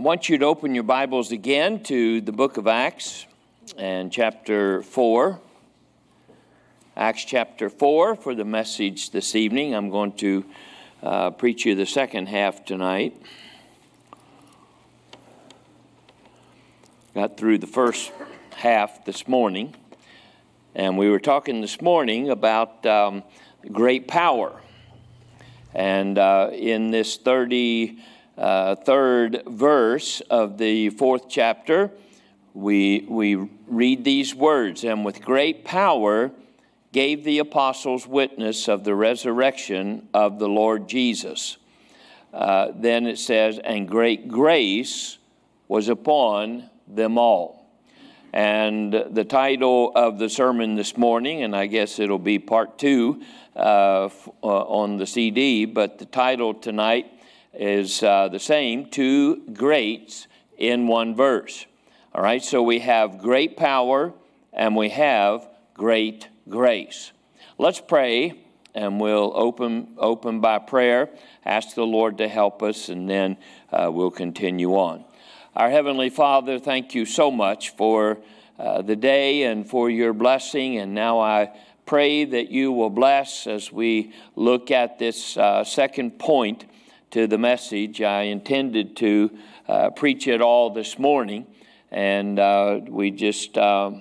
want you to open your Bibles again to the book of Acts and chapter 4. Acts chapter 4 for the message this evening. I'm going to preach you the second half tonight. Got through the first half this morning, and we were talking this morning about great power. And in this 33rd verse of the 4th chapter, we read these words, "And with great power gave the apostles witness of the resurrection of the Lord Jesus." Then it says, "And great grace was upon them all." And the title of the sermon this morning, and I guess it'll be part 2 on the CD, but the title tonight is the same, Two Greats in One Verse. All right, so we have great power and we have great grace. Let's pray, and we'll open by prayer, ask the Lord to help us, and then we'll continue on. Our Heavenly Father, thank you so much for the day and for your blessing, and now I pray that you will bless as we look at this second point to the message. I intended to preach it all this morning, and we just ran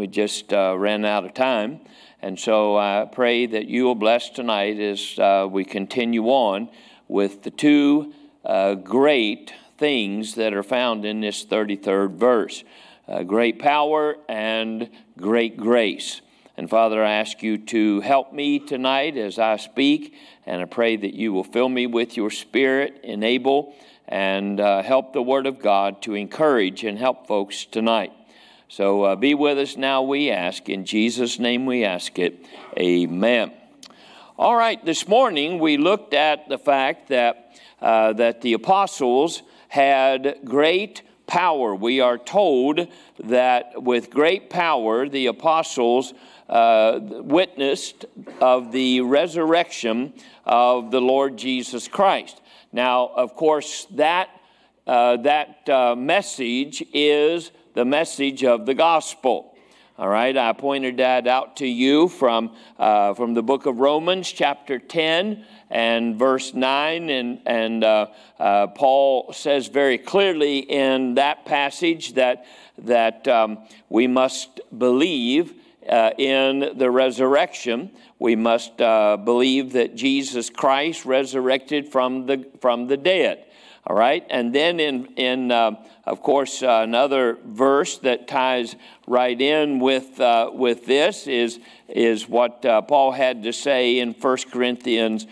out of time. And so I pray that you will bless tonight as we continue on with the two great things that are found in this 33rd verse. Great power and great grace. And Father, I ask you to help me tonight as I speak, and I pray that you will fill me with your Spirit, enable, and help the Word of God to encourage and help folks tonight. So be with us now, we ask. In Jesus' name we ask it. Amen. All right, this morning we looked at the fact that the apostles had great power. We are told that with great power the apostles witnessed of the resurrection of the Lord Jesus Christ. Now, of course, that message is the message of the gospel. All right, I pointed that out to you from the book of Romans, chapter 10 and verse 9, and Paul says very clearly in that passage that we must believe in the resurrection. We must believe that Jesus Christ resurrected from the dead. All right, and then in of course another verse that ties right in with this is what Paul had to say in 1 Corinthians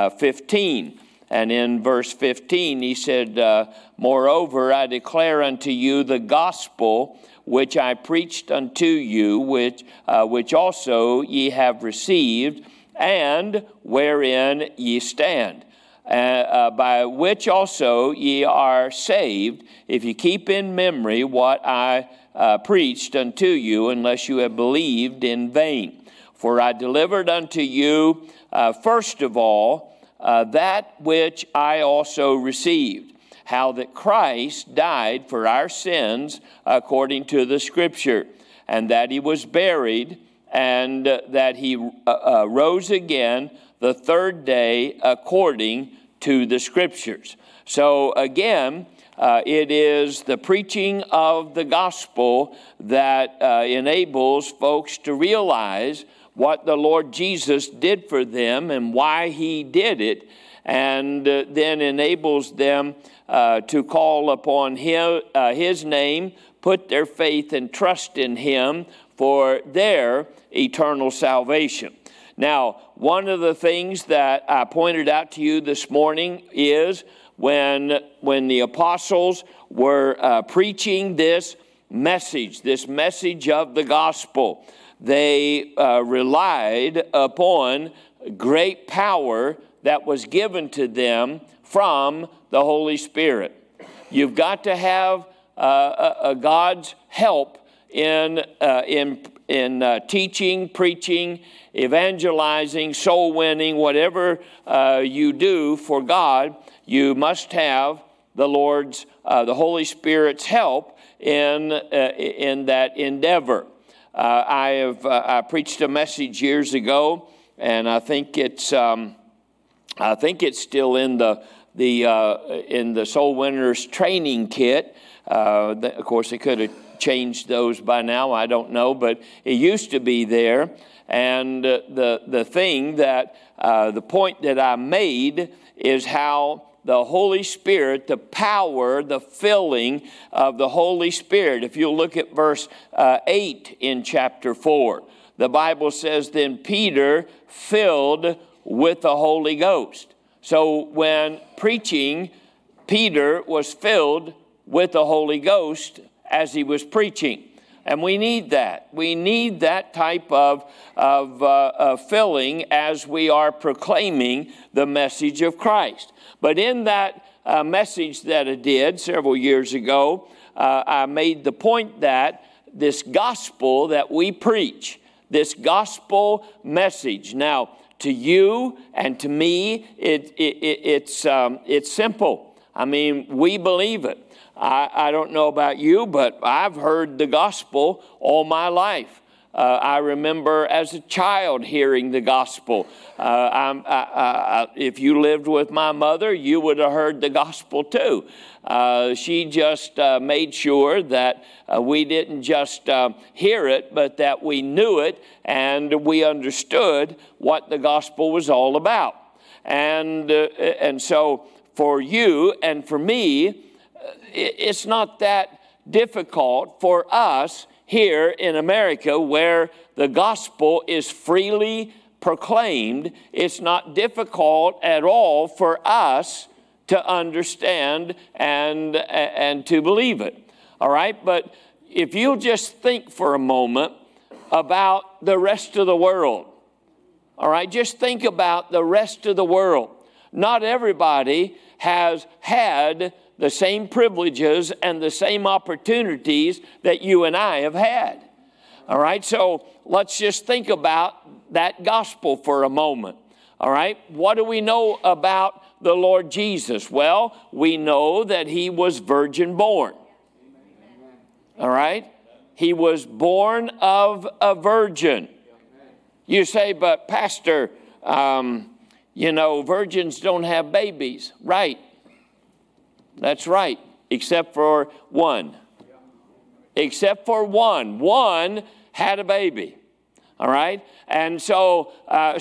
15. And in verse 15 he said, "Moreover, I declare unto you the gospel which I preached unto you, which also ye have received, and wherein ye stand, by which also ye are saved, if you keep in memory what I preached unto you, unless you have believed in vain. For I delivered unto you first of all that which I also received, how that Christ died for our sins according to the Scripture, and that he was buried, and that he rose again the third day according to the Scriptures." So again, it is the preaching of the gospel that enables folks to realize what the Lord Jesus did for them and why he did it, and then enables them to call upon his name, put their faith and trust in him for their eternal salvation. Now, one of the things that I pointed out to you this morning is when the apostles were preaching this message of the gospel, they relied upon great power that was given to them from the Holy Spirit. You've got to have God's help in teaching, preaching, evangelizing, soul winning, whatever you do for God. You must have the Holy Spirit's help in that endeavor. I preached a message years ago, and I think it's still in the Soul Winners training kit. Of course, they could have changed those by now. I don't know, but it used to be there. And the point that I made is how the Holy Spirit, the power, the filling of the Holy Spirit. If you look at verse 8 in chapter 4, the Bible says, then Peter filled with the Holy Ghost. So when preaching, Peter was filled with the Holy Ghost as he was preaching. And we need that. We need that type of filling as we are proclaiming the message of Christ. But in that message that I did several years ago, I made the point that this gospel that we preach, this gospel message, now to you and to me, it's simple. I mean, we believe it. I don't know about you, but I've heard the gospel all my life. I remember as a child hearing the gospel. If you lived with my mother, you would have heard the gospel too. She just made sure that we didn't just hear it, but that we knew it and we understood what the gospel was all about. And so for you and for me, it's not that difficult for us here in America where the gospel is freely proclaimed. It's not difficult at all for us to understand and to believe it. All right? But if you'll just think for a moment about the rest of the world. All right? Just think about the rest of the world. Not everybody has had the same privileges and the same opportunities that you and I have had. All right, so let's just think about that gospel for a moment. All right, what do we know about the Lord Jesus? Well, we know that he was virgin born. All right, he was born of a virgin. You say, but Pastor, virgins don't have babies. Right. That's right, except for one. Except for one. One had a baby, all right? And so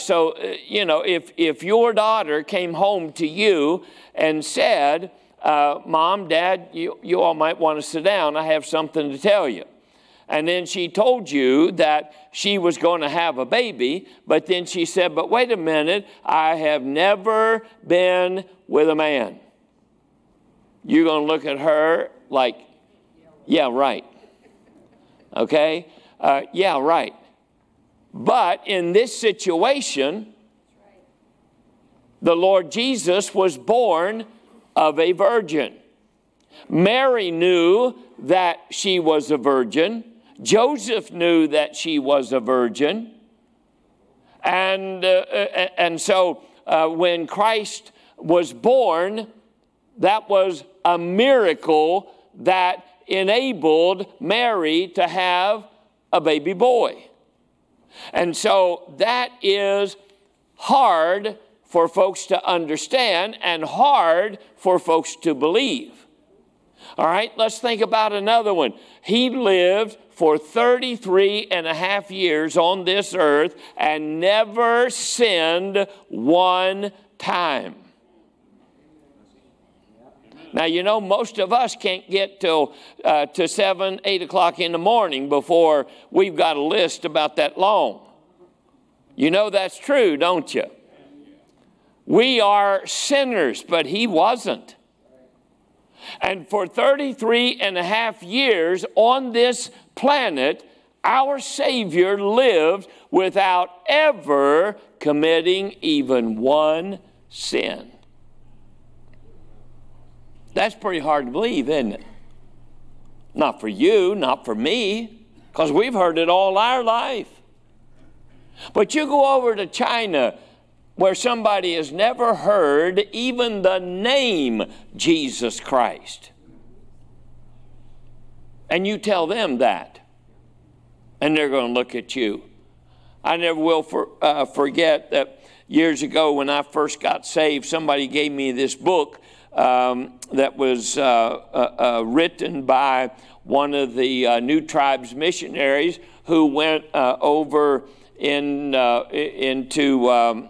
if your daughter came home to you and said, Mom, Dad, you all might want to sit down. I have something to tell you. And then she told you that she was going to have a baby, but then she said, but wait a minute, I have never been with a man. You're going to look at her like, yeah, right. Okay? Yeah, right. But in this situation, the Lord Jesus was born of a virgin. Mary knew that she was a virgin. Joseph knew that she was a virgin. And so when Christ was born, that was a miracle that enabled Mary to have a baby boy. And so that is hard for folks to understand and hard for folks to believe. All right, let's think about another one. He lived for 33 and a half years on this earth and never sinned one time. Now, most of us can't get to 7, 8 o'clock in the morning before we've got a list about that long. You know that's true, don't you? We are sinners, but he wasn't. And for 33 and a half years on this planet, our Savior lived without ever committing even one sin. That's pretty hard to believe, isn't it? Not for you, not for me, because we've heard it all our life. But you go over to China, where somebody has never heard even the name Jesus Christ. And you tell them that, and they're going to look at you. I never will forget that years ago when I first got saved, somebody gave me this book that was written by one of the New Tribes missionaries who went over into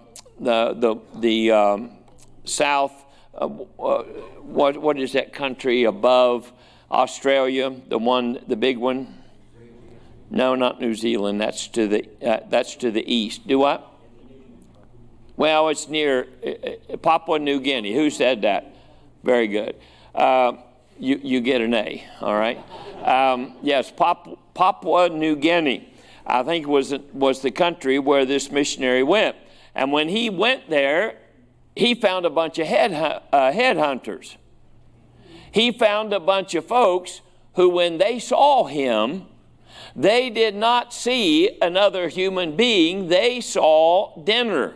the south. What is that country above Australia? The big one. No, not New Zealand. That's to the east. Do what? Well, it's near Papua New Guinea. Who said that? Very good. You get an A. All right. Yes, Papua New Guinea, I think was the country where this missionary went. And when he went there, he found a bunch of headhunters. He found a bunch of folks who, when they saw him, they did not see another human being. They saw dinner.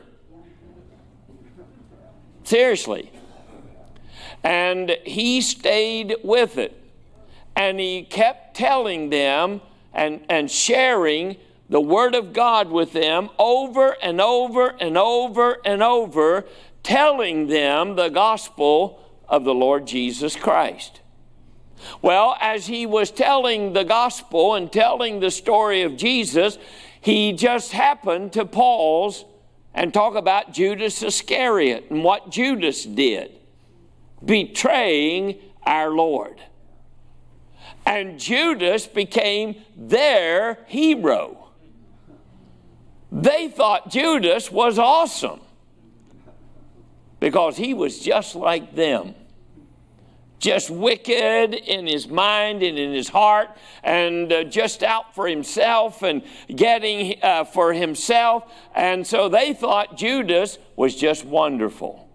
Seriously. And he stayed with it. And he kept telling them and sharing the Word of God with them over and over and over and over, telling them the gospel of the Lord Jesus Christ. Well, as he was telling the gospel and telling the story of Jesus, he just happened to pause and talk about Judas Iscariot and what Judas did, betraying our Lord. And Judas became their hero. They thought Judas was awesome because he was just like them. Just wicked in his mind and in his heart, and just out for himself and getting for himself. And so they thought Judas was just wonderful.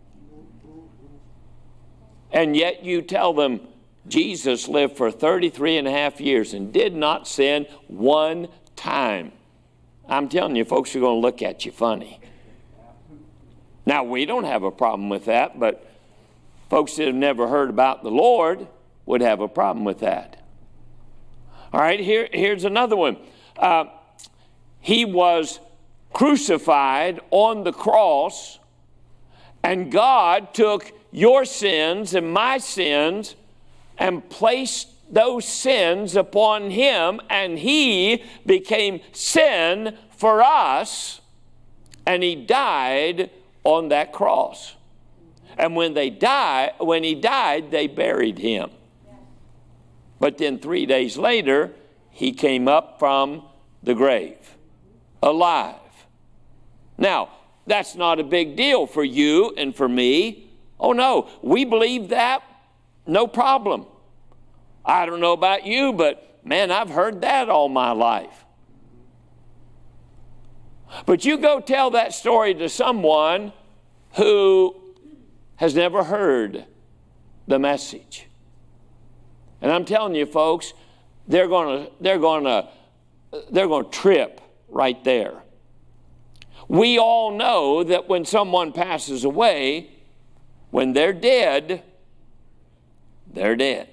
And yet you tell them Jesus lived for 33 and a half years and did not sin one time. I'm telling you, folks are going to look at you funny. Now, we don't have a problem with that, but folks that have never heard about the Lord would have a problem with that. All right, here's another one. He was crucified on the cross, and God took your sins and my sins and placed those sins upon him, and he became sin for us, and he died on that cross. And when he died, they buried him. But then 3 days later, he came up from the grave, alive. Now, that's not a big deal for you and for me. Oh no, we believe that, no problem. I don't know about you, but man, I've heard that all my life. But you go tell that story to someone who has never heard the message. And I'm telling you, folks, they're going to trip right there. We all know that when someone passes away, when they're dead, they're dead.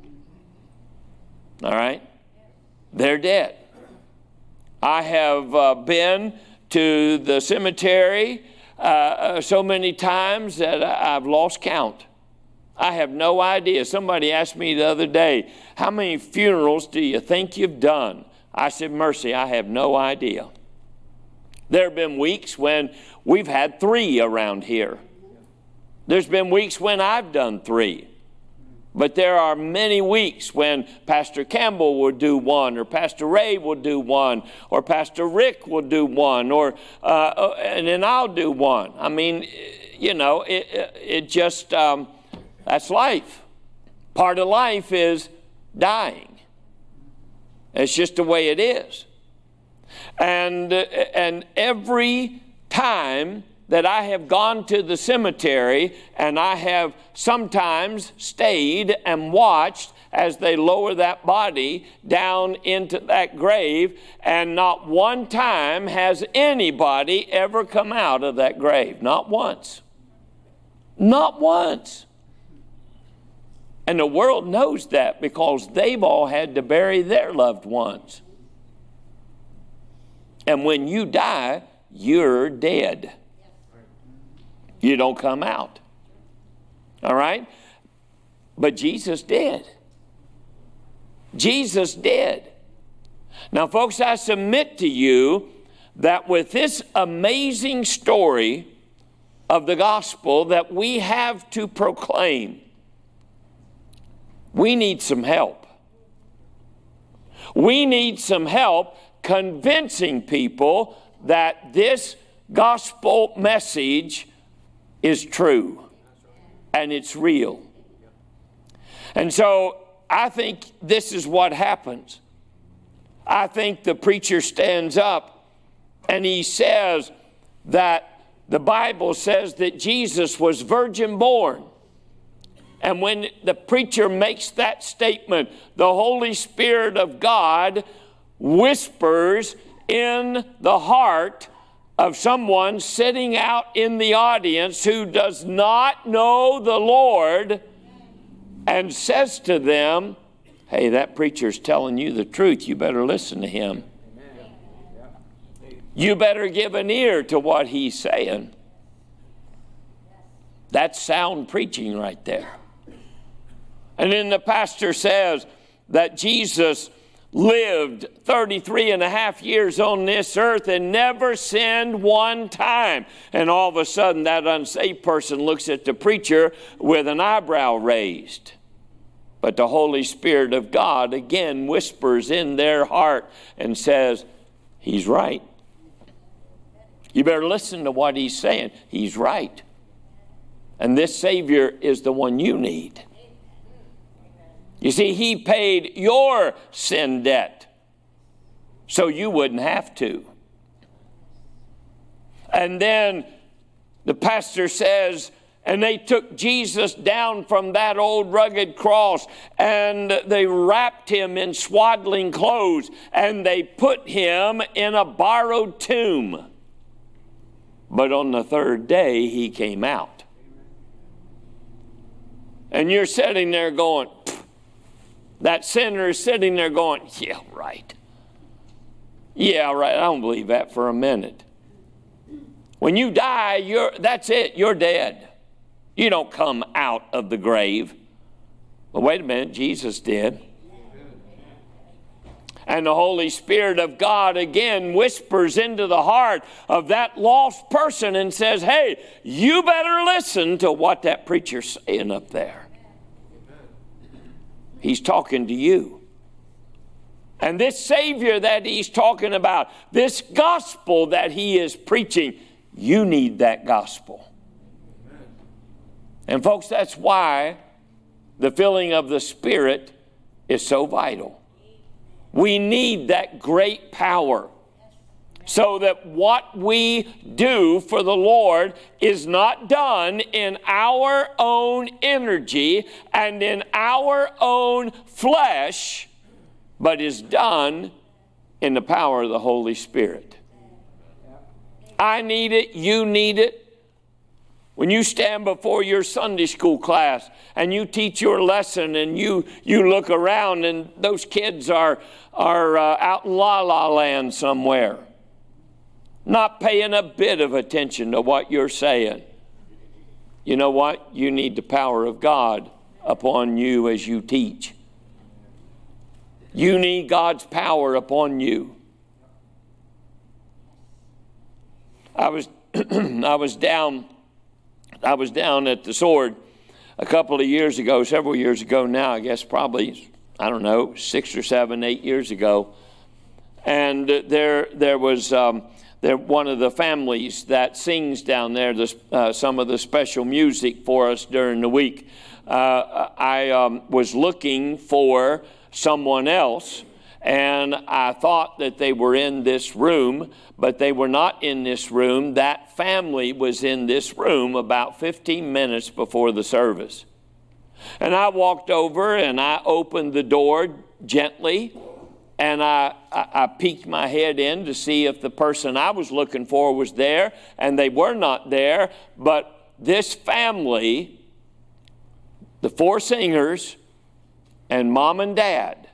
All right? They're dead. I have been to the cemetery so many times that I've lost count. I have no idea. Somebody asked me the other day, how many funerals do you think you've done? I said, mercy, I have no idea. There have been weeks when we've had 3 around here. There's been weeks when I've done 3. But there are many weeks when Pastor Campbell will do 1, or Pastor Ray will do 1, or Pastor Rick will do 1, and then I'll do 1. I mean, you know, it just, that's life. Part of life is dying. It's just the way it is. And every time that I have gone to the cemetery, and I have sometimes stayed and watched as they lower that body down into that grave, and not one time has anybody ever come out of that grave. Not once. Not once. And the world knows that because they've all had to bury their loved ones. And when you die, you're dead. You don't come out. All right? But Jesus did. Jesus did. Now, folks, I submit to you that with this amazing story of the gospel that we have to proclaim, we need some help. We need some help convincing people that this gospel message is true and it's real. And so I think this is what happens. I think the preacher stands up and he says that the Bible says that Jesus was virgin born. And when the preacher makes that statement, the Holy Spirit of God whispers in the heart of someone sitting out in the audience who does not know the Lord and says to them, hey, that preacher's telling you the truth. You better listen to him. You better give an ear to what he's saying. That's sound preaching right there. And then the pastor says that Jesus lived 33 and a half years on this earth and never sinned one time. And all of a sudden that unsaved person looks at the preacher with an eyebrow raised. But the Holy Spirit of God again whispers in their heart and says, he's right. You better listen to what he's saying. He's right. And this Savior is the one you need. You see, he paid your sin debt so you wouldn't have to. And then the pastor says, and they took Jesus down from that old rugged cross and they wrapped him in swaddling clothes and they put him in a borrowed tomb. But on the third day, he came out. And you're sitting there going, that sinner is sitting there going, yeah, right. Yeah, right. I don't believe that for a minute. When you die, that's it. You're dead. You don't come out of the grave. But wait a minute, Jesus did. And the Holy Spirit of God again whispers into the heart of that lost person and says, hey, you better listen to what that preacher's saying up there. He's talking to you. And this Savior that he's talking about, this gospel that he is preaching, you need that gospel. And folks, that's why the filling of the Spirit is so vital. We need that great power so that what we do for the Lord is not done in our own energy and in our own flesh, but is done in the power of the Holy Spirit. I need it, you need it. When you stand before your Sunday school class and you teach your lesson and you look around and those kids are out in La La Land somewhere, not paying a bit of attention to what you're saying. You know what? You need the power of God upon you as you teach. You need God's power upon you. I was down at the Sword a couple of years ago, several years ago now, I guess probably, 6 or 7, 8 years ago. And there was one of the families that sings down there some of the special music for us during the week. I was looking for someone else, and I thought that they were in this room, but they were not in this room. That family was in this room about 15 minutes before the service. And I walked over and I opened the door gently, and I peeked my head in to see if the person I was looking for was there, and they were not there. But this family, the 4 singers and mom and dad,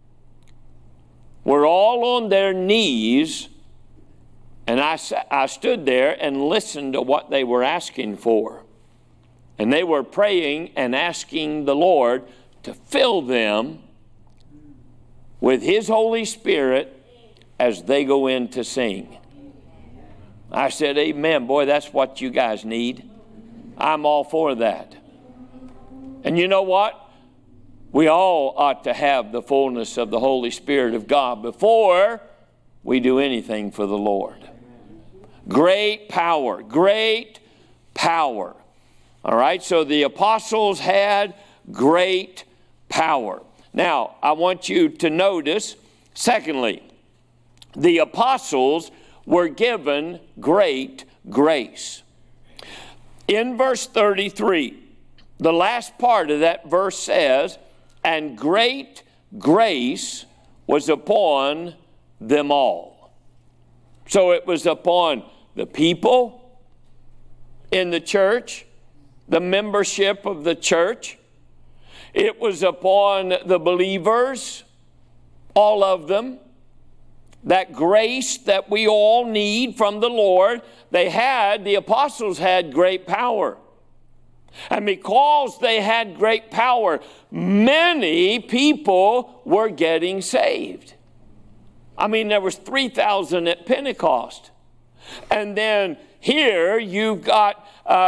were all on their knees, and I stood there and listened to what they were asking for. And they were praying and asking the Lord to fill them with His Holy Spirit as they go in to sing. I said, amen. Boy, that's what you guys need. I'm all for that. And you know what? We all ought to have the fullness of the Holy Spirit of God before we do anything for the Lord. Great power, great power. All right, so the apostles had great power. Now, I want you to notice, secondly, the apostles were given great grace. In verse 33, the last part of that verse says, and great grace was upon them all. So it was upon the people in the church, the membership of the church. It was upon the believers, all of them. That grace that we all need from the Lord, the apostles had great power. And because they had great power, many people were getting saved. I mean, there was 3,000 at Pentecost. And then here you've got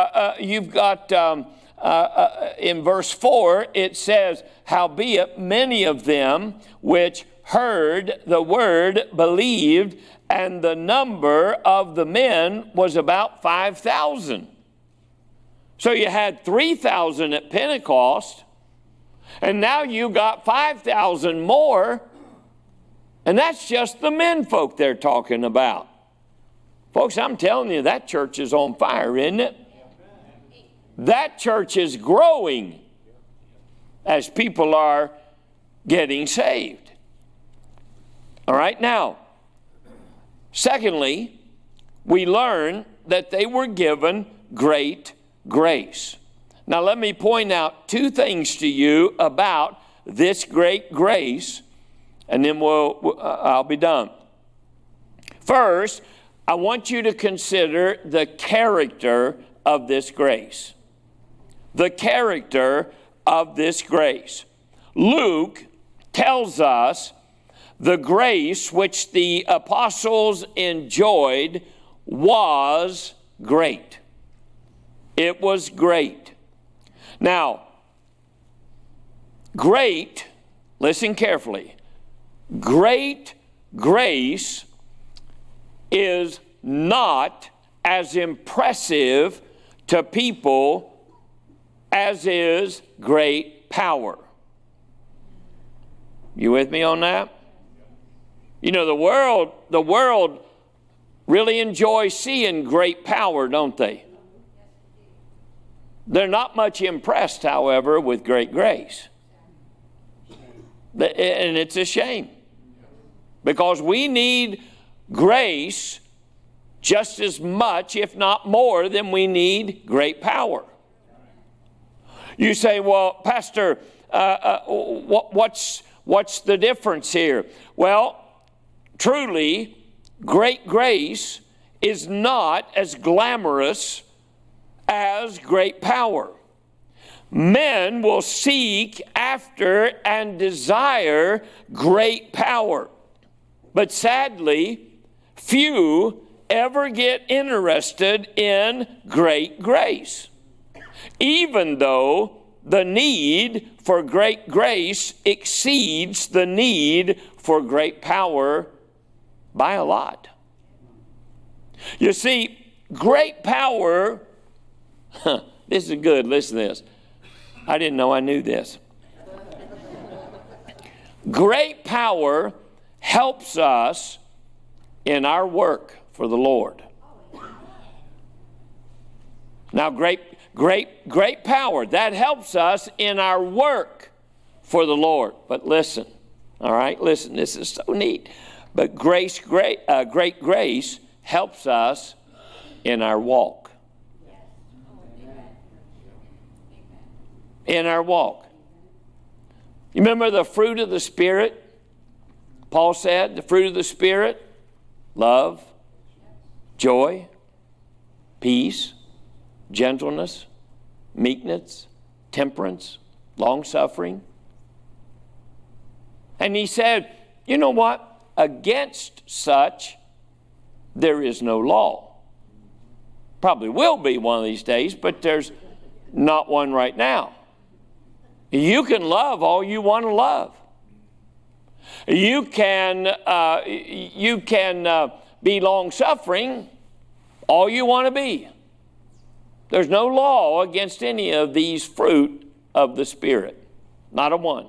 in verse 4, it says, howbeit many of them which heard the word believed, and the number of the men was about 5,000. So you had 3,000 at Pentecost, and now you got 5,000 more, and that's just the men folk they're talking about. Folks, I'm telling you, that church is on fire, isn't it? That church is growing as people are getting saved. All right, now, secondly, we learn that they were given great grace. Now, let me point out 2 things to you about this great grace, and then I'll be done. First, I want you to consider the character of this grace. The character of this grace. Luke tells us the grace which the apostles enjoyed was great. It was great. Now, great, listen carefully, great grace is not as impressive to people as is great power. You with me on that? You know, the world really enjoys seeing great power, don't they? They're not much impressed, however, with great grace. And it's a shame. Because we need grace just as much, if not more, than we need great power. You say, well, Pastor, what's the difference here? Well, truly, great grace is not as glamorous as great power. Men will seek after and desire great power. But sadly, few ever get interested in great grace, even though the need for great grace exceeds the need for great power by a lot. You see, great power, this is good, listen to this. I didn't know I knew this. Great power helps us in our work for the Lord. Now, great Great power. That helps us in our work for the Lord. But listen, all right, listen, this is so neat. But great grace helps us in our walk. In our walk. You remember the fruit of the Spirit? Paul said the fruit of the Spirit, love, joy, peace, gentleness, meekness, temperance, long-suffering. And he said, you know what? Against such, there is no law. Probably will be one of these days, but there's not one right now. You can love all you want to love. You can be long-suffering all you want to be. There's no law against any of these fruit of the Spirit. Not a one.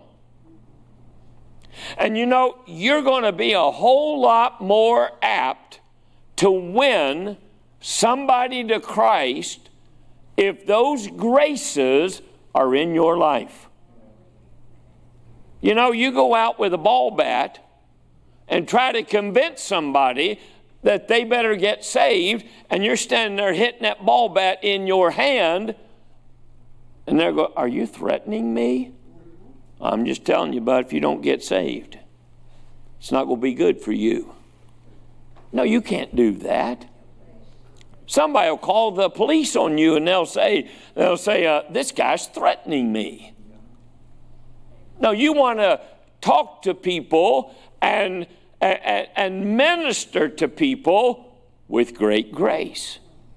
And you know, you're going to be a whole lot more apt to win somebody to Christ if those graces are in your life. You know, you go out with a ball bat and try to convince somebody that they better get saved, and you're standing there hitting that ball bat in your hand, and they're going, are you threatening me? I'm just telling you, bud, if you don't get saved, it's not going to be good for you. No, you can't do that. Somebody will call the police on you, and they'll say, this guy's threatening me. No, you want to talk to people and minister to people with great grace.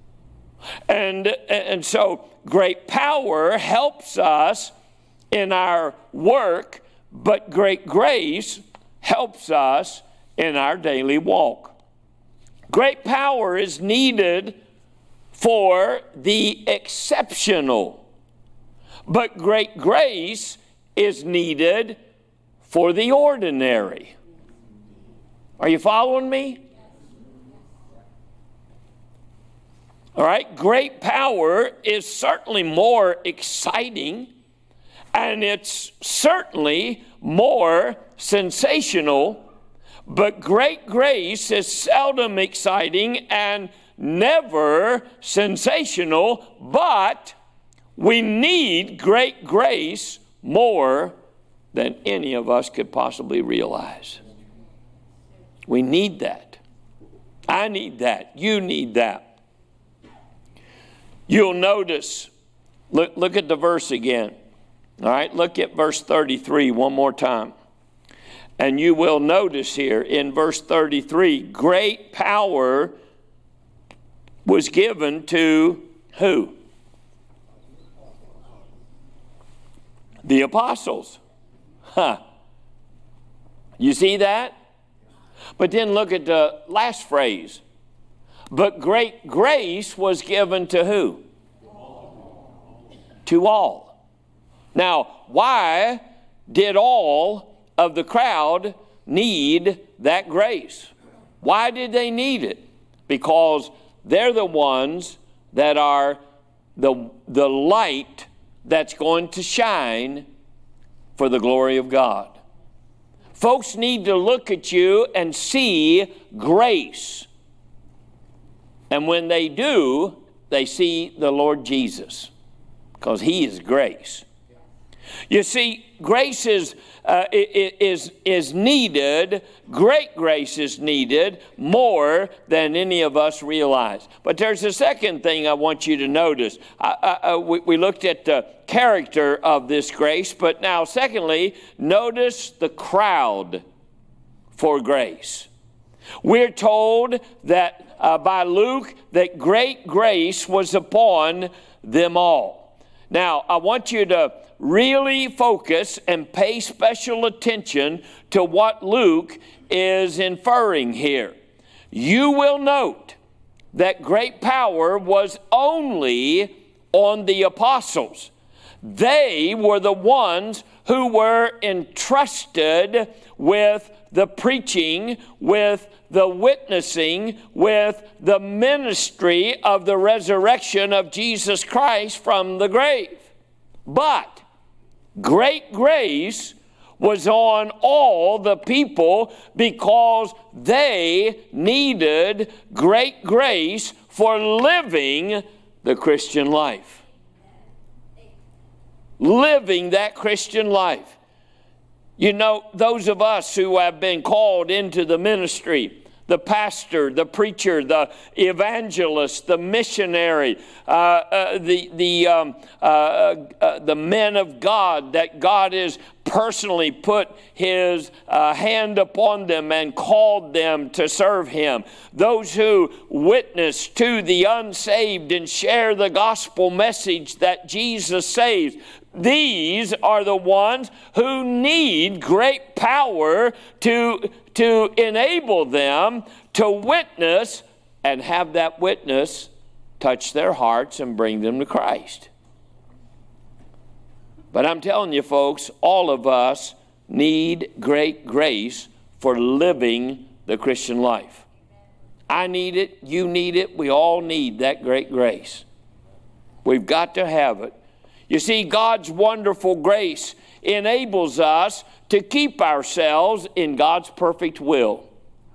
And so great power helps us in our work, but great grace helps us in our daily walk. Great power is needed for the exceptional, but great grace is needed for the ordinary. Are you following me? All right, great power is certainly more exciting, and it's certainly more sensational, but great grace is seldom exciting and never sensational, but we need great grace more than any of us could possibly realize. We need that. I need that. You need that. You'll notice, look at the verse again. All right, look at verse 33 one more time. And you will notice here in verse 33, great power was given to who? The apostles. Huh. You see that? But then look at the last phrase. But great grace was given to who? To all. Now, why did all of the crowd need that grace? Why did they need it? Because they're the ones that are the light that's going to shine for the glory of God. Folks need to look at you and see grace. And when they do, they see the Lord Jesus, because He is grace. You see, grace is needed. Great grace is needed more than any of us realize. But there's a second thing I want you to notice. We looked at the character of this grace, but now secondly, notice the crowd for grace. We're told that by Luke that great grace was upon them all. Now, I want you to really focus and pay special attention to what Luke is inferring here. You will note that great power was only on the apostles. they were the ones who were entrusted with the preaching, with the witnessing, with the ministry of the resurrection of Jesus Christ from the grave. But great grace was on all the people because they needed great grace for living the Christian life. Living that Christian life. You know, those of us who have been called into the ministry, the pastor, the preacher, the evangelist, the missionary, the men of God that God has personally put His hand upon them and called them to serve Him. Those who witness to the unsaved and share the gospel message that Jesus saves. These are the ones who need great power to enable them to witness and have that witness touch their hearts and bring them to Christ. But I'm telling you, folks, all of us need great grace for living the Christian life. I need it. You need it. We all need that great grace. We've got to have it. You see, God's wonderful grace enables us to keep ourselves in God's perfect will.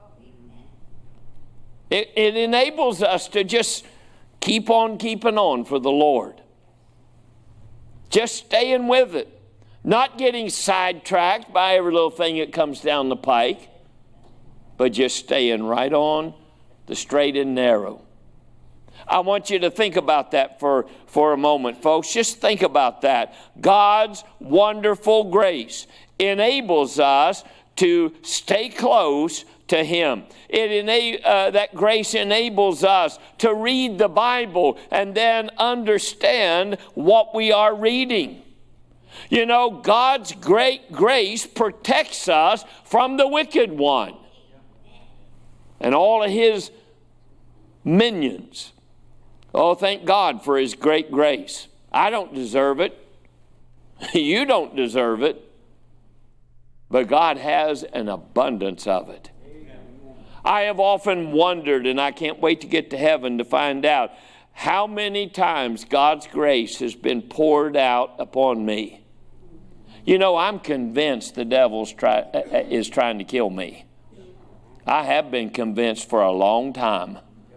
It enables us to just keep on keeping on for the Lord. Just staying with it. Not getting sidetracked by every little thing that comes down the pike, but just staying right on the straight and narrow. I want you to think about that for a moment, folks. Just think about that. God's wonderful grace enables us to stay close to Him. That grace enables us to read the Bible and then understand what we are reading. You know, God's great grace protects us from the wicked one and all of his minions. Oh, thank God for His great grace. I don't deserve it. You don't deserve it. But God has an abundance of it. I have often wondered, and I can't wait to get to heaven to find out, how many times God's grace has been poured out upon me. You know, I'm convinced the devil is trying to kill me. I have been convinced for a long time.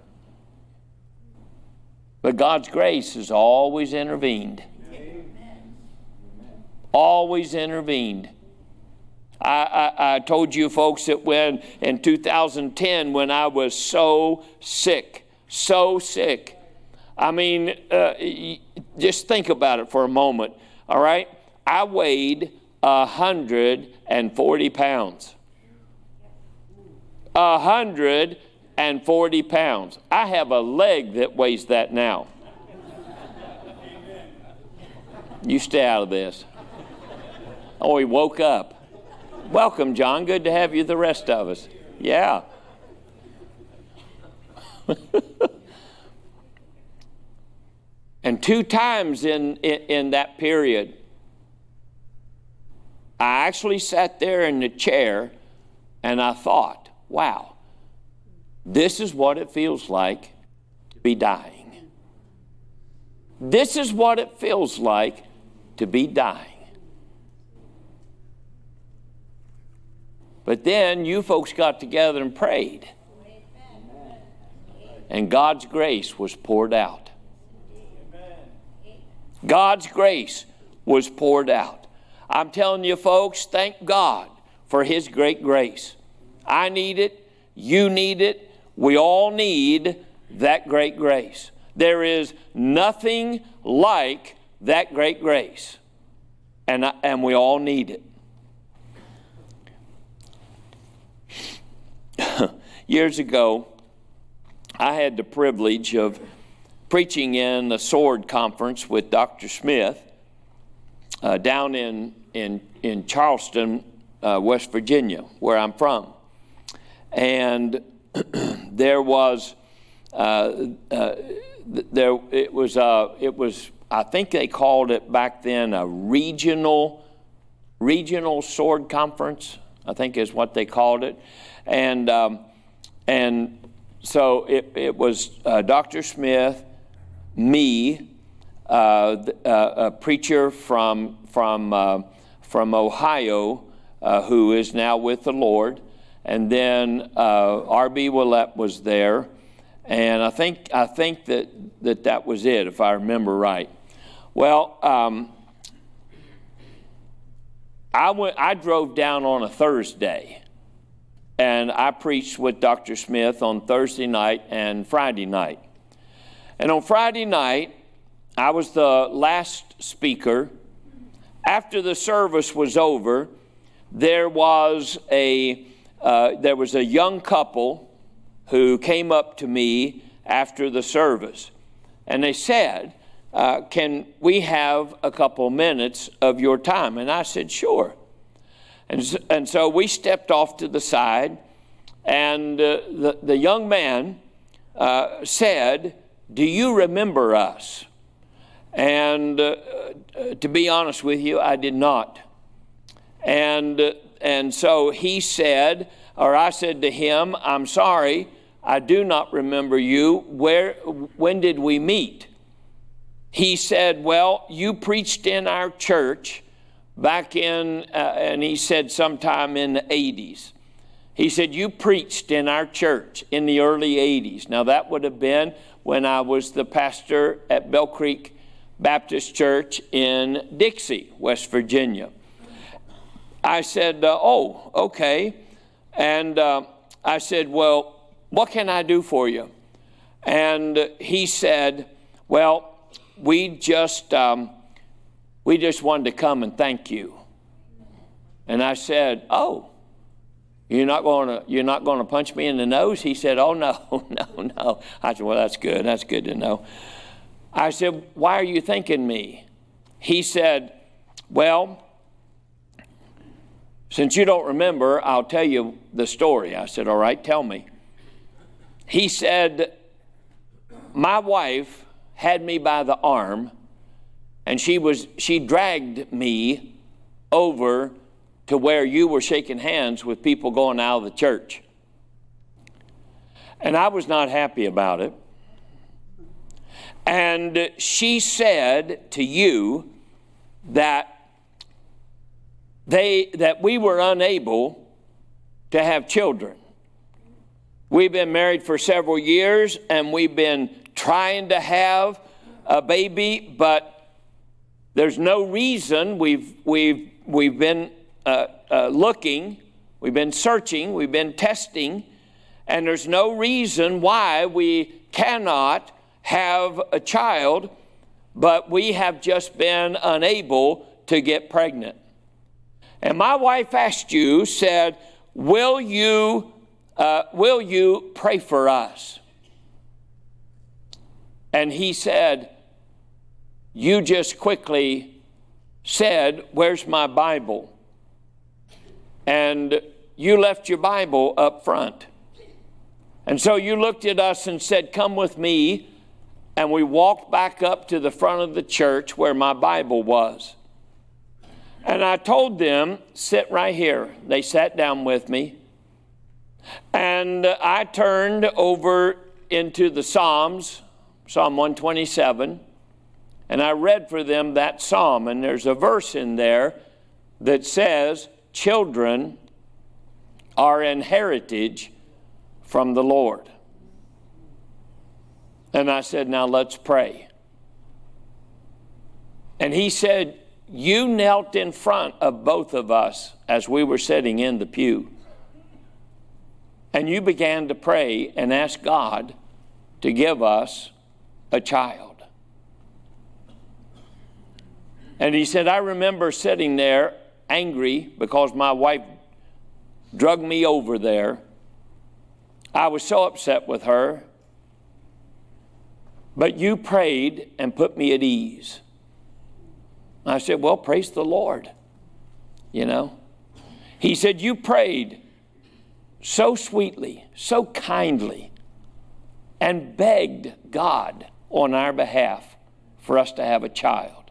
But God's grace has always intervened. Always intervened. I told you folks that when in 2010 when I was so sick, I mean, just think about it for a moment, all right? I weighed 140 pounds. 140 pounds. I have a leg that weighs that now. You stay out of this. Oh, he woke up. Welcome, John. Good to have you, the rest of us. Yeah. And 2 times in that period, I actually sat there in the chair and I thought, wow, this is what it feels like to be dying. This is what it feels like to be dying. But then you folks got together and prayed. And God's grace was poured out. God's grace was poured out. I'm telling you folks, thank God for His great grace. I need it. You need it. We all need that great grace. There is nothing like that great grace. And we all need it. Years ago, I had the privilege of preaching in the Sword Conference with Dr. Smith down in Charleston, West Virginia, where I'm from. And it was I think they called it back then a regional sword conference, I think is what they called it. And so it was Dr. Smith, me, a preacher from Ohio who is now with the Lord, and then R.B. Willett was there, and I think that was it, if I remember right. Well, I drove down on a Thursday, and I preached with Dr. Smith on Thursday night and Friday night. And on Friday night, I was the last speaker. After the service was over, there was a young couple who came up to me after the service, and they said, can we have a couple minutes of your time? And I said, sure. And so we stepped off to the side, and the young man said, do you remember us? And to be honest with you, I did not. And so he said, or I said to him, I'm sorry, I do not remember you. When did we meet? He said, well, you preached in our church back in, and he said sometime in the 80s. He said, you preached in our church in the early 80s. Now that would have been when I was the pastor at Bell Creek Baptist Church in Dixie, West Virginia. I said, oh, okay. And I said, well, what can I do for you? And he said, well, we just wanted to come and thank you. And I said, oh, you're not going to punch me in the nose? He said, oh, no. I said, well, that's good. That's good to know. I said, why are you thanking me? He said, well, since you don't remember, I'll tell you the story. I said, all right, tell me. He said, my wife had me by the arm, and she dragged me over to where you were shaking hands with people going out of the church. And I was not happy about it. And she said to you that we were unable to have children. We've been married for several years, and we've been trying to have a baby, but there's no reason. We've been looking, we've been searching, we've been testing, and there's no reason why we cannot have a child, but we have just been unable to get pregnant. And my wife asked you, said, will you pray for us? And he said, you just quickly said, where's my Bible? And you left your Bible up front. And so you looked at us and said, come with me. And we walked back up to the front of the church where my Bible was. And I told them, sit right here. They sat down with me. And I turned over into the Psalms, Psalm 127, and I read for them that psalm. And there's a verse in there that says, children are an heritage from the Lord. And I said, now let's pray. And he said, you knelt in front of both of us as we were sitting in the pew. And you began to pray and ask God to give us a child. And he said, I remember sitting there angry because my wife drug me over there. I was so upset with her. But you prayed and put me at ease. I said, well, praise the Lord. You know. He said, you prayed so sweetly, so kindly, and begged God on our behalf for us to have a child.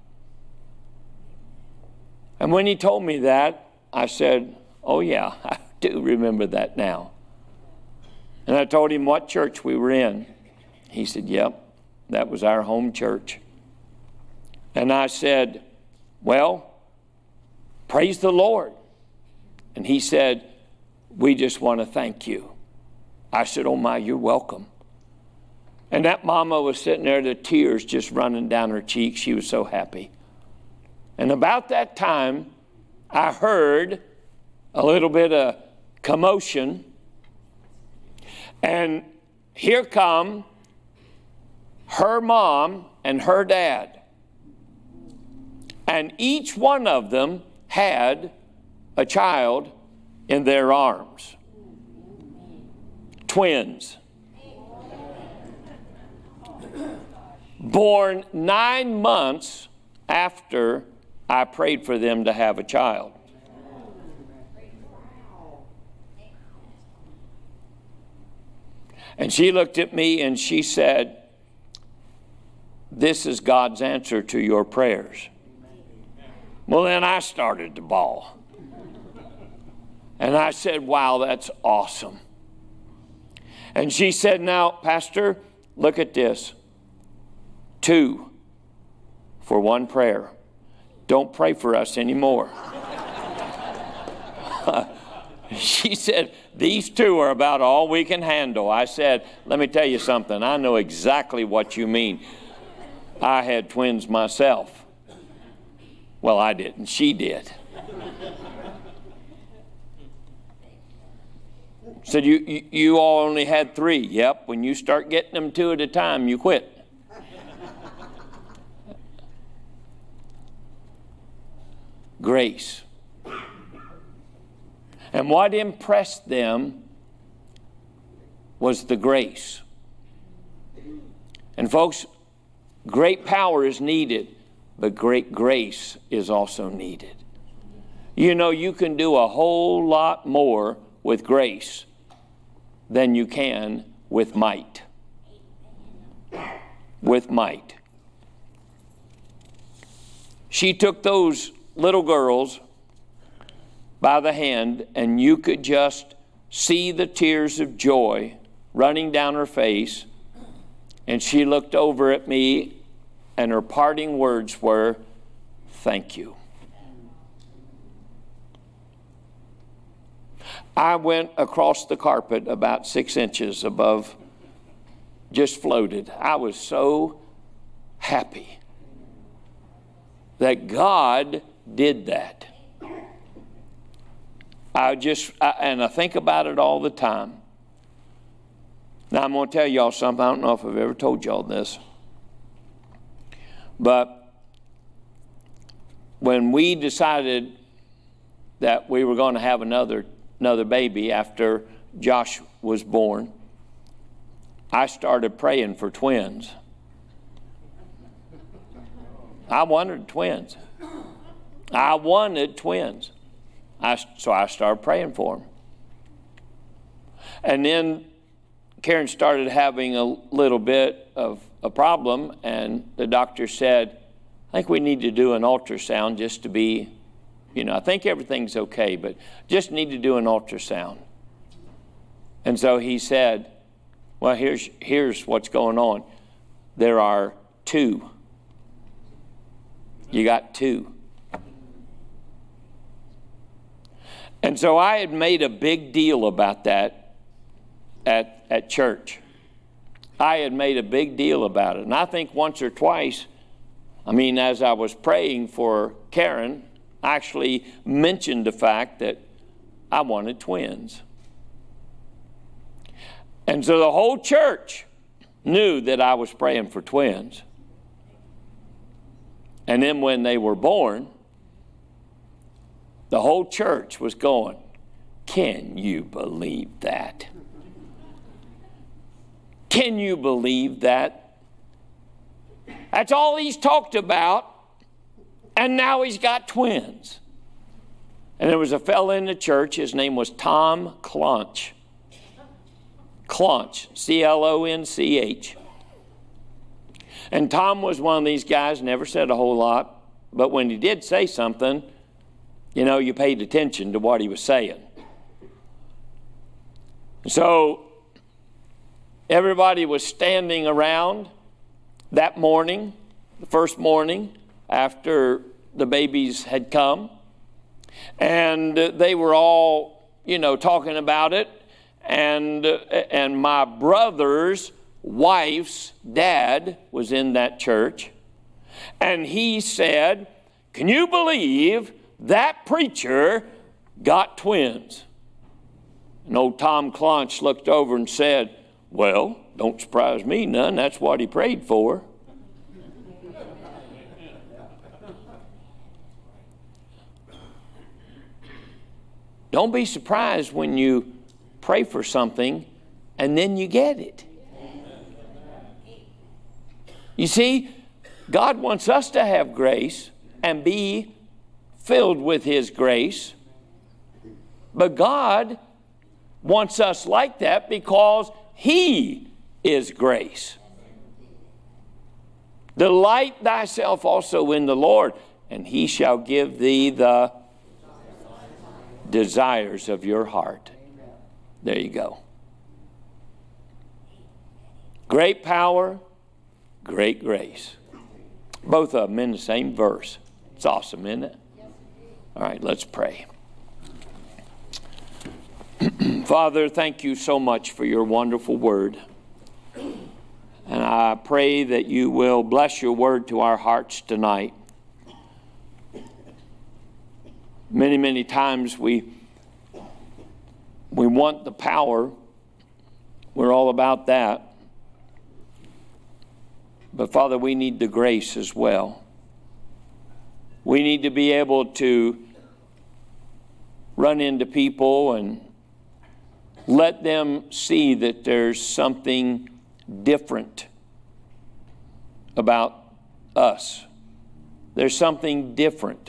And when he told me that, I said, oh yeah, I do remember that now. And I told him what church we were in. He said, yep, that was our home church. And I said, well, praise the Lord. And he said, we just want to thank you. I said, oh my, you're welcome. And that mama was sitting there, the tears just running down her cheeks. She was so happy. And about that time, I heard a little bit of commotion. And here come her mom and her dad. And each one of them had a child in their arms. Twins. Born 9 months after I prayed for them to have a child. And she looked at me and she said, this is God's answer to your prayers. Well, then I started to bawl. And I said, wow, that's awesome. And she said, now, Pastor, look at this. 2 for 1 prayer. Don't pray for us anymore. She said, these 2 are about all we can handle. I said, let me tell you something. I know exactly what you mean. I had twins myself. Well, I didn't. She did. Said, you all only had 3. Yep, when you start getting them 2 at a time, you quit. Grace. And what impressed them was the grace. And folks, great power is needed, but great grace is also needed. You know, you can do a whole lot more with grace than you can with might. With might. She took those little girls by the hand, and you could just see the tears of joy running down her face. And she looked over at me, and her parting words were, thank you. I went across the carpet about 6 inches above, just floated. I was so happy that God did that. And I think about it all the time. Now, I'm going to tell y'all something. I don't know if I've ever told y'all this. But when we decided that we were going to have another baby after Josh was born, I started praying for twins. I wanted twins. So I started praying for them. And then Karen started having a little bit of a problem, and the doctor said, I think we need to do an ultrasound just to be, I think everything's okay, but just need to do an ultrasound. And so he said, well, here's what's going on. There are 2. You got 2. And so I had made a big deal about that at church. I had made a big deal about it. And I think once or twice, as I was praying for Karen, I actually mentioned the fact that I wanted twins. And so the whole church knew that I was praying for twins. And then when they were born, the whole church was going, can you believe that? Can you believe that? That's all he's talked about, and now he's got twins. And there was a fellow in the church, his name was Tom Clonch. Clonch, C-L-O-N-C-H. And Tom was one of these guys, never said a whole lot, but when he did say something, you paid attention to what he was saying. So everybody was standing around that morning, the first morning after the babies had come, and they were all, talking about it, and my brother's wife's dad was in that church, and he said, "Can you believe that preacher got twins?" And old Tom Clonch looked over and said, "Well, don't surprise me none. That's what he prayed for." Don't be surprised when you pray for something and then you get it. You see, God wants us to have grace and be filled with His grace. But God wants us like that because He is grace. Delight thyself also in the Lord, and He shall give thee the desires of your heart. There you go. Great power, great grace. Both of them in the same verse. It's awesome, isn't it? All right, let's pray. Father, thank you so much for your wonderful word. And I pray that you will bless your word to our hearts tonight. Many, many times we want the power. We're all about that. But Father, we need the grace as well. We need to be able to run into people and let them see that there's something different about us. There's something different.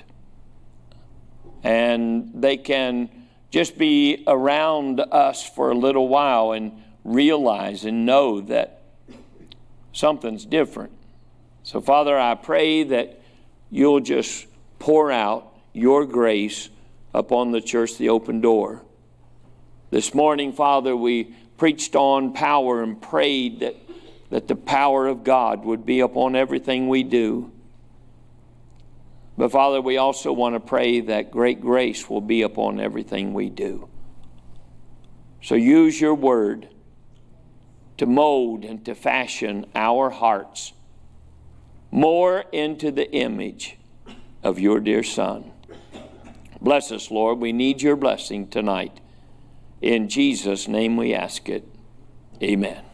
And they can just be around us for a little while and realize and know that something's different. So, Father, I pray that you'll just pour out your grace upon the church, the open door. This morning, Father, we preached on power and prayed that the power of God would be upon everything we do. But Father, we also want to pray that great grace will be upon everything we do. So use your word to mold and to fashion our hearts more into the image of your dear Son. Bless us, Lord. We need your blessing tonight. In Jesus' name we ask it. Amen.